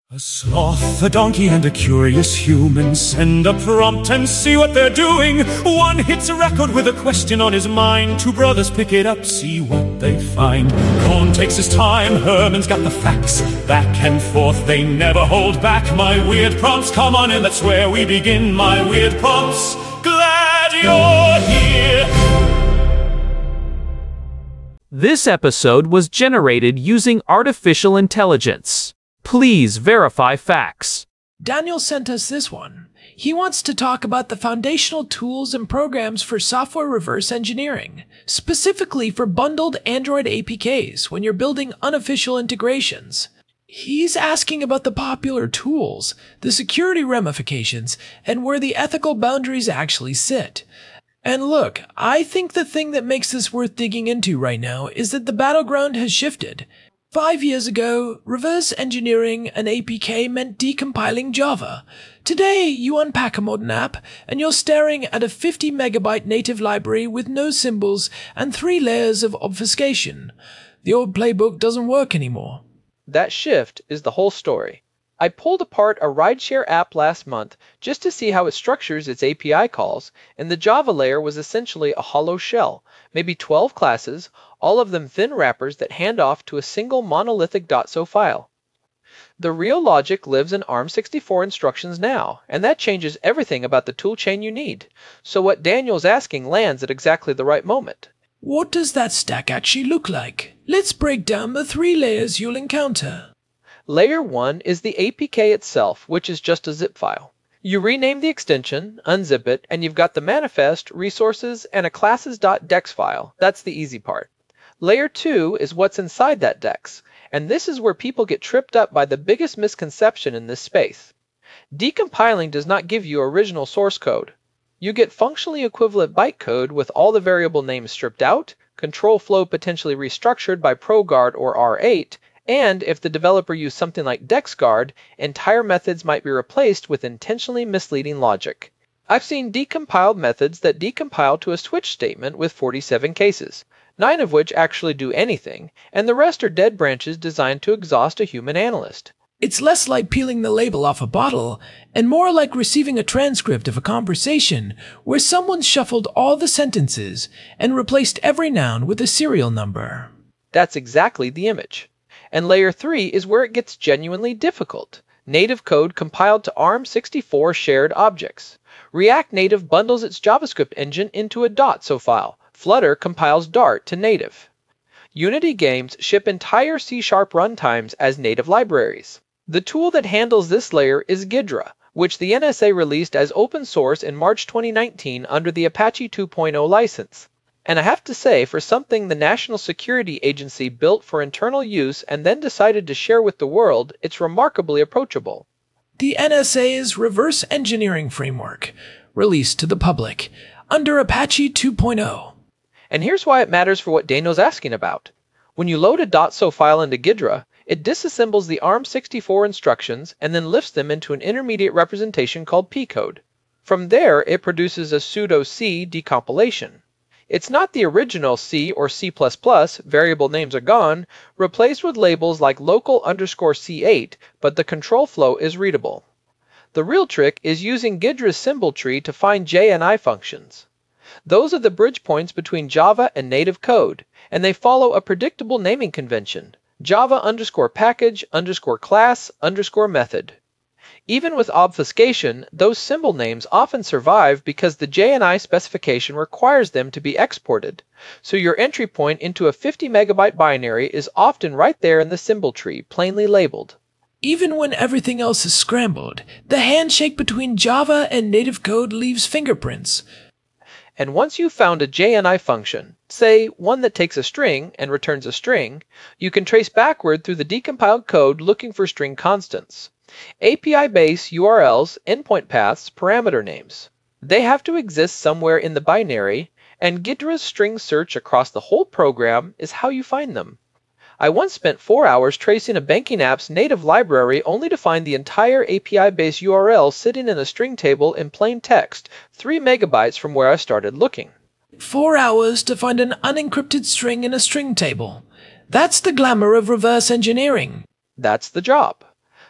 A sloth, a donkey, and a curious human send a prompt and see what they're doing. One hits a record with a question on his mind. Two brothers pick it up, see what they find. Cohn takes his time, Herman's got the facts. Back and forth, they never hold back. My weird prompts, come on in, that's where we begin. My weird prompts, glad you're here. This episode was generated using artificial intelligence. Please verify facts. Daniel sent us this one. He wants to talk about the foundational tools and programs for software reverse engineering, specifically for bundled Android APKs when you're building unofficial integrations. He's asking about the popular tools, the security ramifications, and where the ethical boundaries actually sit. And look, I think the thing that makes this worth digging into right now is that the battleground has shifted. 5 years ago, reverse engineering an APK meant decompiling Java. Today, you unpack a modern app, and you're staring at a 50 megabyte native library with no symbols and 3 layers of obfuscation. The old playbook doesn't work anymore. That shift is the whole story. I pulled apart a rideshare app last month just to see how it structures its API calls, and the Java layer was essentially a hollow shell, maybe 12 classes, all of them thin wrappers that hand off to a single monolithic .so file. The real logic lives in ARM64 instructions now, and that changes everything about the toolchain you need. So what Daniel's asking lands at exactly the right moment. What does that stack actually look like? Let's break down the 3 layers you'll encounter. Layer 1 is the APK itself, which is just a zip file. You rename the extension, unzip it, and you've got the manifest, resources, and a classes.dex file. That's the easy part. Layer 2 is what's inside that dex, and this is where people get tripped up by the biggest misconception in this space. Decompiling does not give you original source code. You get functionally equivalent bytecode with all the variable names stripped out, control flow potentially restructured by ProGuard or R8, and if the developer used something like DexGuard, entire methods might be replaced with intentionally misleading logic. I've seen decompiled methods that decompile to a switch statement with 47 cases, 9 of which actually do anything, and the rest are dead branches designed to exhaust a human analyst. It's less like peeling the label off a bottle, and more like receiving a transcript of a conversation where someone shuffled all the sentences and replaced every noun with a serial number. That's exactly the image. And layer 3 is where it gets genuinely difficult. Native code compiled to ARM64 shared objects. React Native bundles its JavaScript engine into a .so file. Flutter compiles Dart to native. Unity games ship entire C# runtimes as native libraries. The tool that handles this layer is Ghidra, which the NSA released as open source in March 2019 under the Apache 2.0 license. And I have to say, for something the National Security Agency built for internal use and then decided to share with the world, it's remarkably approachable. The NSA's reverse engineering framework, released to the public, under Apache 2.0. And here's why it matters for what Daniel's asking about. When you load a .so file into Ghidra, it disassembles the ARM64 instructions and then lifts them into an intermediate representation called P-code. From there, it produces a pseudo-C decompilation. It's not the original C or C++, variable names are gone, replaced with labels like local_C8, but the control flow is readable. The real trick is using Ghidra's symbol tree to find JNI functions. Those are the bridge points between Java and native code, and they follow a predictable naming convention, Java_package_class_method. Even with obfuscation, those symbol names often survive because the JNI specification requires them to be exported, so your entry point into a 50 megabyte binary is often right there in the symbol tree, plainly labeled. Even when everything else is scrambled, the handshake between Java and native code leaves fingerprints. And once you've found a JNI function, say one that takes a string and returns a string, you can trace backward through the decompiled code looking for string constants. API base URLs, endpoint paths, parameter names. They have to exist somewhere in the binary, and Ghidra's string search across the whole program is how you find them. I once spent 4 hours tracing a banking app's native library only to find the entire API-based URL sitting in a string table in plain text, 3 megabytes from where I started looking. 4 hours to find an unencrypted string in a string table. That's the glamour of reverse engineering. That's the job.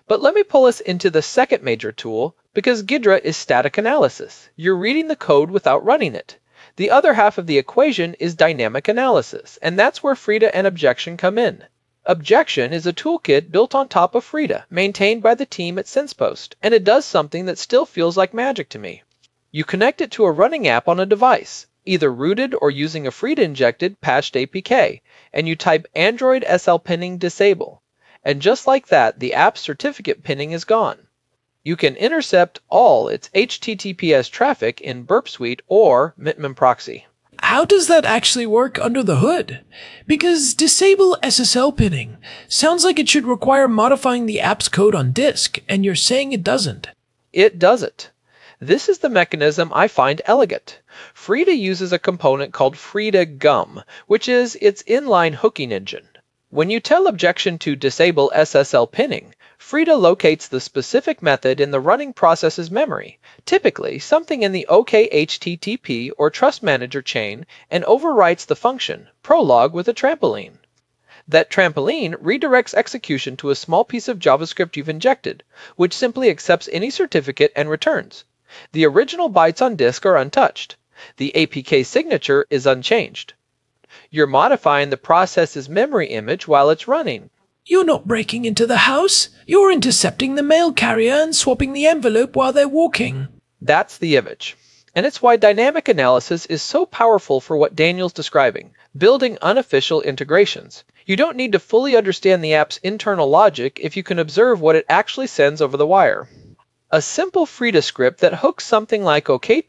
But let me pull us into the second major tool, because Ghidra is static analysis. You're reading the code without running it. The other half of the equation is dynamic analysis, and that's where Frida and Objection come in. Objection is a toolkit built on top of Frida, maintained by the team at SensePost, and it does something that still feels like magic to me. You connect it to a running app on a device, either rooted or using a Frida-injected patched APK, and you type Android SL pinning disable. And just like that, the app's certificate pinning is gone. You can intercept all its HTTPS traffic in Burp Suite or Mitman Proxy. How does that actually work under the hood? Because disable SSL pinning sounds like it should require modifying the app's code on disk, and you're saying it doesn't. It doesn't. This is the mechanism I find elegant. Frida uses a component called Frida Gum, which is its inline hooking engine. When you tell Objection to disable SSL pinning, Frida locates the specific method in the running process's memory, typically something in the OKHTTP or Trust Manager chain, and overwrites the function, prolog with a trampoline. That trampoline redirects execution to a small piece of JavaScript you've injected, which simply accepts any certificate and returns. The original bytes on disk are untouched. The APK signature is unchanged. You're modifying the process's memory image while it's running. You're not breaking into the house. You're intercepting the mail carrier and swapping the envelope while they're walking. That's the image. And it's why dynamic analysis is so powerful for what Daniel's describing, building unofficial integrations. You don't need to fully understand the app's internal logic if you can observe what it actually sends over the wire. A simple Frida script that hooks something like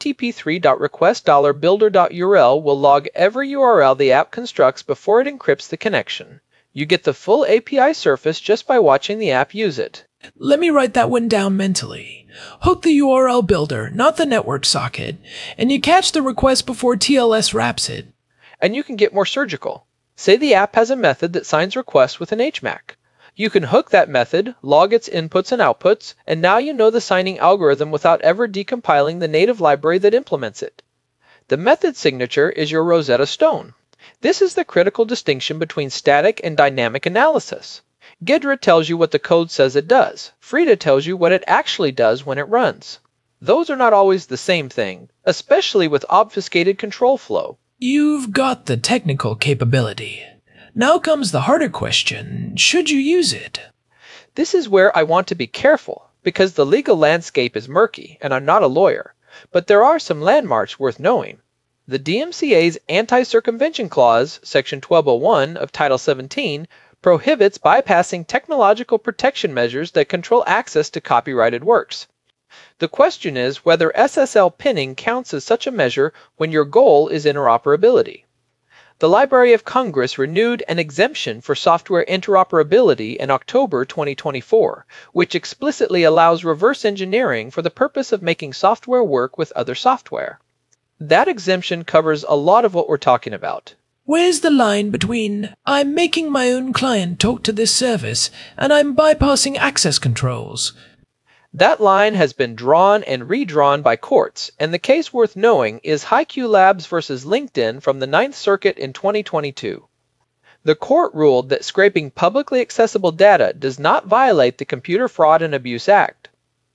oktp3.request$builder.url will log every URL the app constructs before it encrypts the connection. You get the full API surface just by watching the app use it. Let me write that one down mentally. Hook the URL builder, not the network socket, and you catch the request before TLS wraps it. And you can get more surgical. Say the app has a method that signs requests with an HMAC. You can hook that method, log its inputs and outputs, and now you know the signing algorithm without ever decompiling the native library that implements it. The method signature is your Rosetta Stone. This is the critical distinction between static and dynamic analysis. Ghidra tells you what the code says it does. Frida tells you what it actually does when it runs. Those are not always the same thing, especially with obfuscated control flow. You've got the technical capability. Now comes the harder question. Should you use it? This is where I want to be careful, because the legal landscape is murky, and I'm not a lawyer. But there are some landmarks worth knowing. The DMCA's Anti-Circumvention Clause, Section 1201 of Title 17, prohibits bypassing technological protection measures that control access to copyrighted works. The question is whether SSL pinning counts as such a measure when your goal is interoperability. The Library of Congress renewed an exemption for software interoperability in October 2024, which explicitly allows reverse engineering for the purpose of making software work with other software. That exemption covers a lot of what we're talking about. Where's the line between I'm making my own client talk to this service and I'm bypassing access controls? That line has been drawn and redrawn by courts, and the case worth knowing is HiQ Labs versus LinkedIn from the Ninth Circuit in 2022. The court ruled that scraping publicly accessible data does not violate the Computer Fraud and Abuse Act.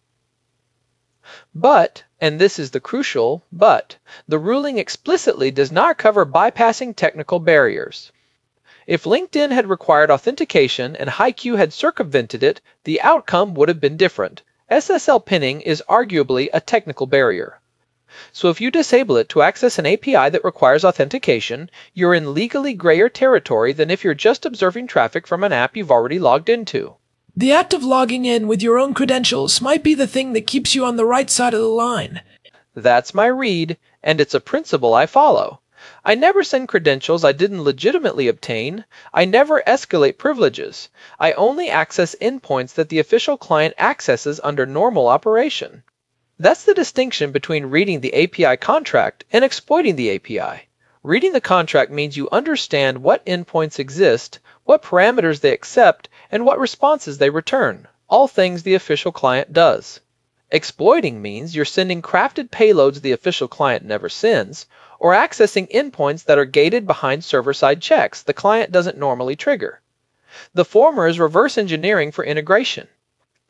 But, and this is the crucial but, the ruling explicitly does not cover bypassing technical barriers. If LinkedIn had required authentication and HiQ had circumvented it, the outcome would have been different. SSL pinning is arguably a technical barrier. So if you disable it to access an API that requires authentication, you're in legally grayer territory than if you're just observing traffic from an app you've already logged into. The act of logging in with your own credentials might be the thing that keeps you on the right side of the line. That's my read, and it's a principle I follow. I never send credentials I didn't legitimately obtain. I never escalate privileges. I only access endpoints that the official client accesses under normal operation. That's the distinction between reading the API contract and exploiting the API. Reading the contract means you understand what endpoints exist, what parameters they accept, and what responses they return, all things the official client does. Exploiting means you're sending crafted payloads the official client never sends, or accessing endpoints that are gated behind server-side checks the client doesn't normally trigger. The former is reverse engineering for integration.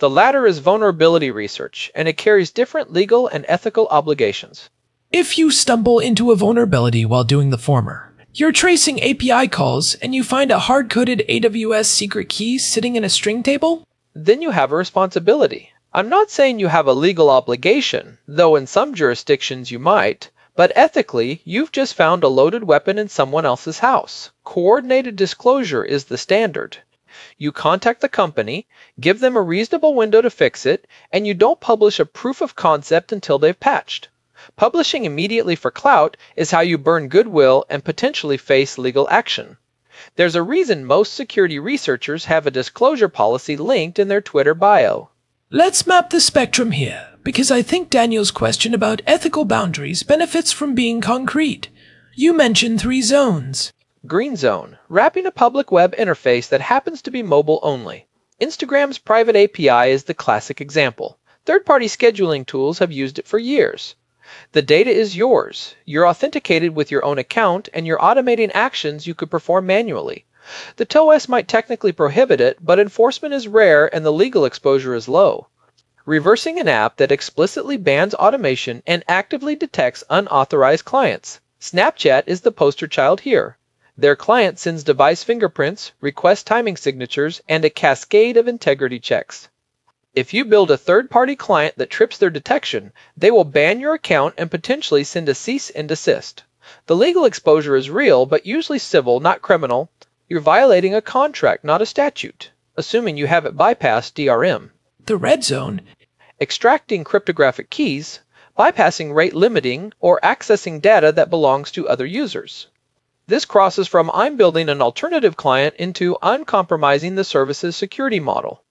The latter is vulnerability research, and it carries different legal and ethical obligations. If you stumble into a vulnerability while doing the former, you're tracing API calls and you find a hard-coded AWS secret key sitting in a string table? Then you have a responsibility. I'm not saying you have a legal obligation, though in some jurisdictions you might, but ethically, you've just found a loaded weapon in someone else's house. Coordinated disclosure is the standard. You contact the company, give them a reasonable window to fix it, and you don't publish a proof of concept until they've patched. Publishing immediately for clout is how you burn goodwill and potentially face legal action. There's a reason most security researchers have a disclosure policy linked in their Twitter bio. Let's map the spectrum here, because I think Daniel's question about ethical boundaries benefits from being concrete. You mentioned 3 zones. Green zone, wrapping a public web interface that happens to be mobile only. Instagram's private API is the classic example. Third-party scheduling tools have used it for years. The data is yours. You're authenticated with your own account, and you're automating actions you could perform manually. The TOS might technically prohibit it, but enforcement is rare and the legal exposure is low. Reversing an app that explicitly bans automation and actively detects unauthorized clients. Snapchat is the poster child here. Their client sends device fingerprints, request timing signatures, and a cascade of integrity checks. If you build a third-party client that trips their detection, they will ban your account and potentially send a cease and desist. The legal exposure is real, but usually civil, not criminal. You're violating a contract, not a statute, assuming you haven't bypassed DRM. The red zone. Extracting cryptographic keys, bypassing rate limiting, or accessing data that belongs to other users. This crosses from I'm building an alternative client into I'm compromising the service's security model.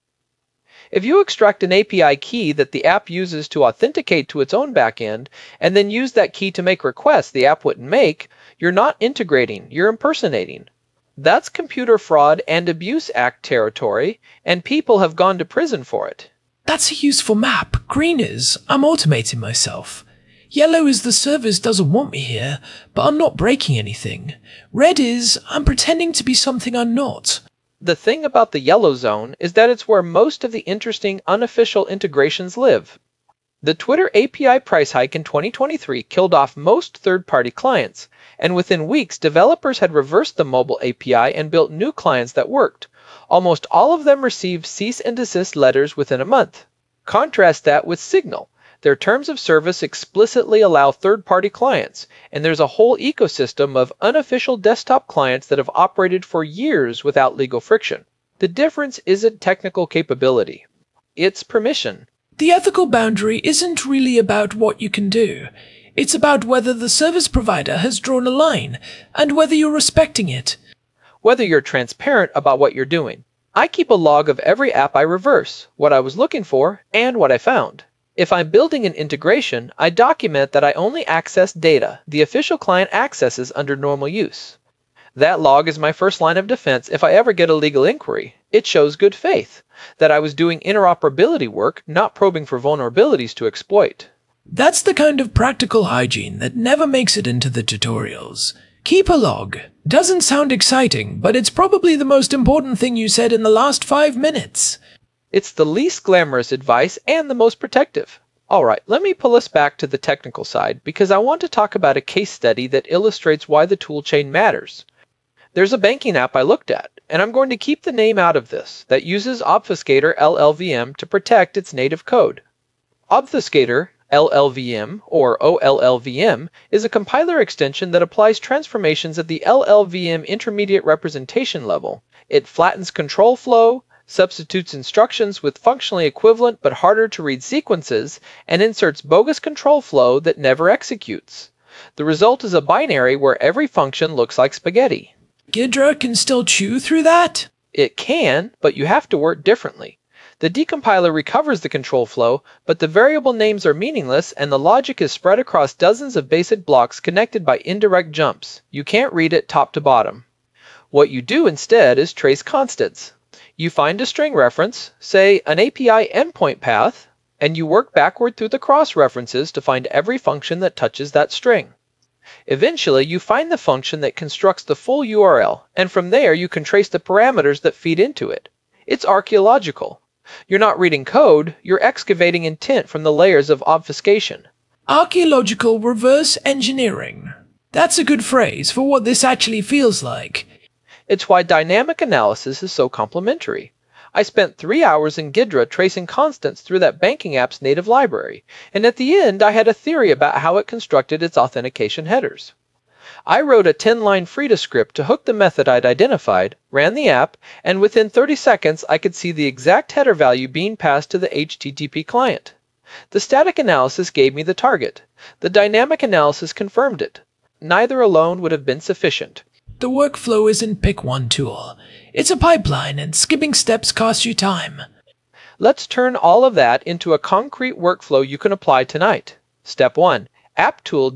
If you extract an API key that the app uses to authenticate to its own backend, and then use that key to make requests the app wouldn't make, you're not integrating, you're impersonating. That's Computer Fraud and Abuse Act territory, and people have gone to prison for it. That's a useful map. Green is, I'm automating myself. Yellow is the service doesn't want me here, but I'm not breaking anything. Red is, I'm pretending to be something I'm not. The thing about the yellow zone is that it's where most of the interesting unofficial integrations live. The Twitter API price hike in 2023 killed off most third-party clients, and within weeks developers had reversed the mobile API and built new clients that worked. Almost all of them received cease and desist letters within a month. Contrast that with Signal. Their terms of service explicitly allow third-party clients, and there's a whole ecosystem of unofficial desktop clients that have operated for years without legal friction. The difference isn't technical capability. It's permission. The ethical boundary isn't really about what you can do. It's about whether the service provider has drawn a line, and whether you're respecting it. Whether you're transparent about what you're doing. I keep a log of every app I reverse, what I was looking for, and what I found. If I'm building an integration, I document that I only access data the official client accesses under normal use. That log is my first line of defense if I ever get a legal inquiry. It shows good faith, that I was doing interoperability work, not probing for vulnerabilities to exploit. That's the kind of practical hygiene that never makes it into the tutorials. Keep a log. Doesn't sound exciting, but it's probably the most important thing you said in the last 5 minutes. It's the least glamorous advice and the most protective. Alright, let me pull us back to the technical side because I want to talk about a case study that illustrates why the toolchain matters. There's a banking app I looked at, and I'm going to keep the name out of this, that uses Obfuscator LLVM to protect its native code. Obfuscator LLVM, or OLLVM, is a compiler extension that applies transformations at the LLVM intermediate representation level. It flattens control flow, substitutes instructions with functionally equivalent but harder to read sequences, and inserts bogus control flow that never executes. The result is a binary where every function looks like spaghetti. Ghidra can still chew through that? It can, but you have to work differently. The decompiler recovers the control flow, but the variable names are meaningless and the logic is spread across dozens of basic blocks connected by indirect jumps. You can't read it top to bottom. What you do instead is trace constants. You find a string reference, say an API endpoint path, and you work backward through the cross-references to find every function that touches that string. Eventually, you find the function that constructs the full URL, and from there you can trace the parameters that feed into it. It's archaeological. You're not reading code, you're excavating intent from the layers of obfuscation. Archaeological reverse engineering. That's a good phrase for what this actually feels like. It's why dynamic analysis is so complementary. I spent 3 hours in Ghidra tracing constants through that banking app's native library, and at the end I had a theory about how it constructed its authentication headers. I wrote a 10-line Frida script to hook the method I'd identified, ran the app, and within 30 seconds I could see the exact header value being passed to the HTTP client. The static analysis gave me the target. The dynamic analysis confirmed it. Neither alone would have been sufficient. The workflow isn't pick one tool. It's a pipeline, and skipping steps costs you time. Let's turn all of that into a concrete workflow you can apply tonight. Step 1. AppTool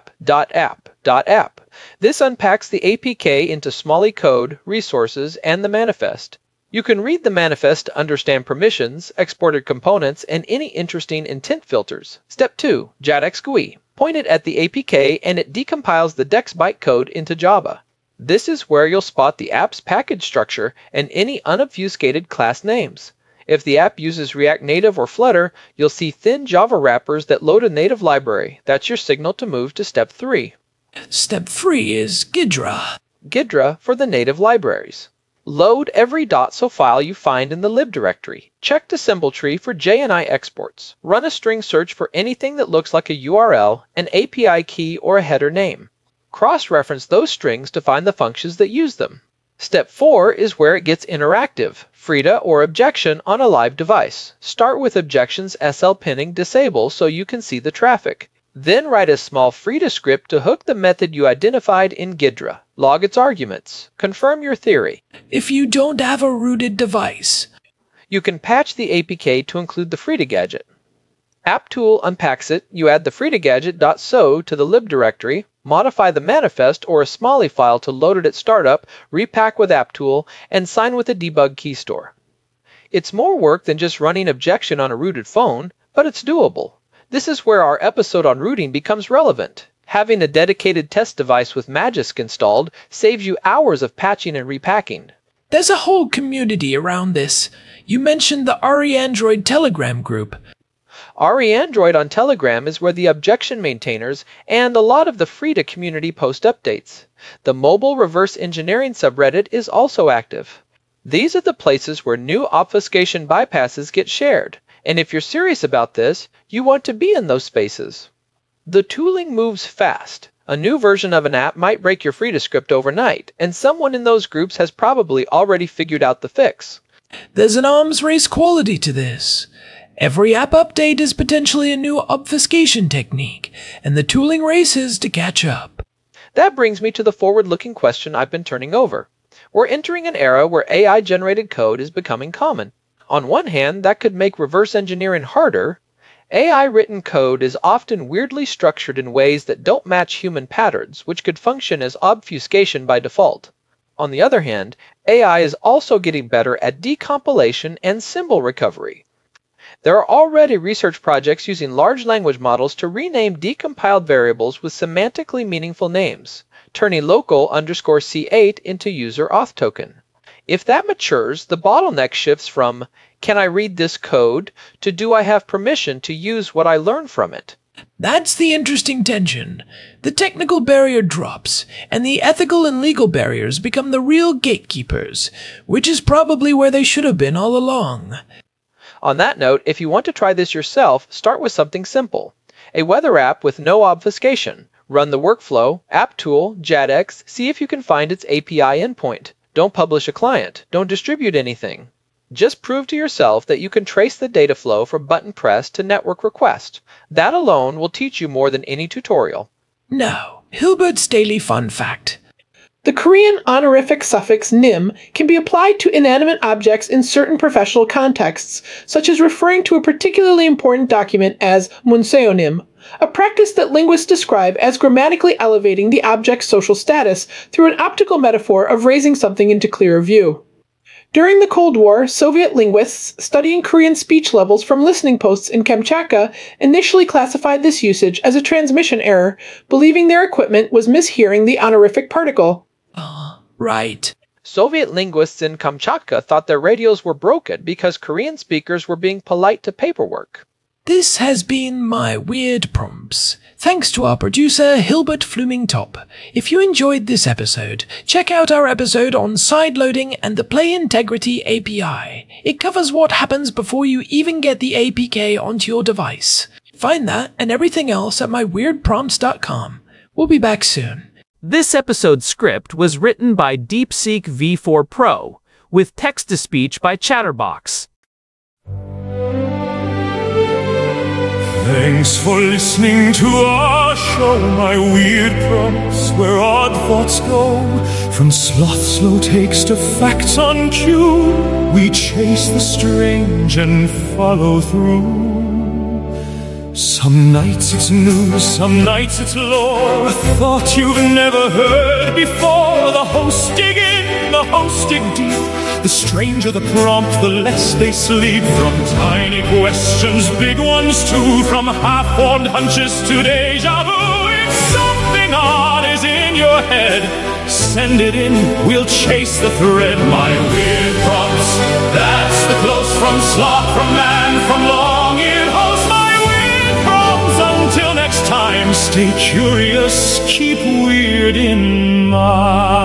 dapp.app.app. This unpacks the APK into Smalley code, resources, and the manifest. You can read the manifest to understand permissions, exported components, and any interesting intent filters. Step 2. JADX GUI. Point it at the APK and it decompiles the DEX bytecode into Java. This is where you'll spot the app's package structure and any unobfuscated class names. If the app uses React Native or Flutter, you'll see thin Java wrappers that load a native library. That's your signal to move to Step 3. Step 3 is Ghidra. Ghidra for the native libraries. Load every .so file you find in the lib directory. Check the symbol tree for JNI exports. Run a string search for anything that looks like a URL, an API key, or a header name. Cross-reference those strings to find the functions that use them. Step 4 is where it gets interactive, Frida or objection on a live device. Start with objections SL pinning disable so you can see the traffic. Then write a small Frida script to hook the method you identified in Ghidra. Log its arguments. Confirm your theory. If you don't have a rooted device, You can patch the APK to include the Frida gadget. AppTool unpacks it, you add the FridaGadget.so to the lib directory, modify the manifest or a Smalley file to load it at startup, repack with AppTool, and sign with a debug key store. It's more work than just running objection on a rooted phone, but it's doable. This is where our episode on rooting becomes relevant. Having a dedicated test device with Magisk installed saves you hours of patching and repacking. there's a whole community around this. You mentioned the RE Android Telegram group. RE Android on Telegram is where the objection maintainers and a lot of the Frida community post updates. The mobile reverse engineering subreddit is also active. These are the places where new obfuscation bypasses get shared, and if you're serious about this, you want to be in those spaces. The tooling moves fast. A new version of an app might break your Frida script overnight, and someone in those groups has probably already figured out the fix. There's an arms race quality to this. Every app update is potentially a new obfuscation technique, and the tooling races to catch up. That brings me to the forward-looking question I've been turning over. We're entering an era where AI-generated code is becoming common. On one hand, that could make reverse engineering harder. AI-written code is often weirdly structured in ways that don't match human patterns, which could function as obfuscation by default. On the other hand, AI is also getting better at decompilation and symbol recovery. There are already research projects using large language models to rename decompiled variables with semantically meaningful names, turning local _C8 into user auth token. If that matures, the bottleneck shifts from, can I read this code, to do I have permission to use what I learn from it? That's the interesting tension. The technical barrier drops, and the ethical and legal barriers become the real gatekeepers, which is probably where they should have been all along. On that note, if you want to try this yourself, start with something simple. A weather app with no obfuscation. Run the workflow, AppTool, JADX, see if you can find its API endpoint. Don't publish a client. Don't distribute anything. Just prove to yourself that you can trace the data flow from button press to network request. That alone will teach you more than any tutorial. Now, Hilbert's Daily Fun Fact. The Korean honorific suffix nim can be applied to inanimate objects in certain professional contexts, such as referring to a particularly important document as munseonim, a practice that linguists describe as grammatically elevating the object's social status through an optical metaphor of raising something into clearer view. During the Cold War, Soviet linguists studying Korean speech levels from listening posts in Kamchatka initially classified this usage as a transmission error, believing their equipment was mishearing the honorific particle. Right. Soviet linguists in Kamchatka thought their radios were broken because Korean speakers were being polite to paperwork. This has been my Weird Prompts. Thanks to our producer, Hilbert Flumingtop. If you enjoyed this episode, check out our episode on sideloading and the Play Integrity API. It covers what happens before you even get the APK onto your device. Find that and everything else at myweirdprompts.com. We'll be back soon. This episode's script was written by DeepSeek V4 Pro, with text-to-speech by Chatterbox. Thanks for listening to our show, My Weird Prompts, where odd thoughts go. From sloth slow takes to facts on cue, we chase the strange and follow through. Some nights it's news, some nights it's lore, a thought you've never heard before. The hosts dig in, the hosts dig deep. The stranger the prompt, the less they sleep. From tiny questions, big ones too. From half-formed hunches to deja vu. If something odd is in your head, send it in, we'll chase the thread. My Weird Prompts, that's the close from sloth, from man, from long-eared host. My Weird Prompts, until next time, stay curious, keep weird in mind.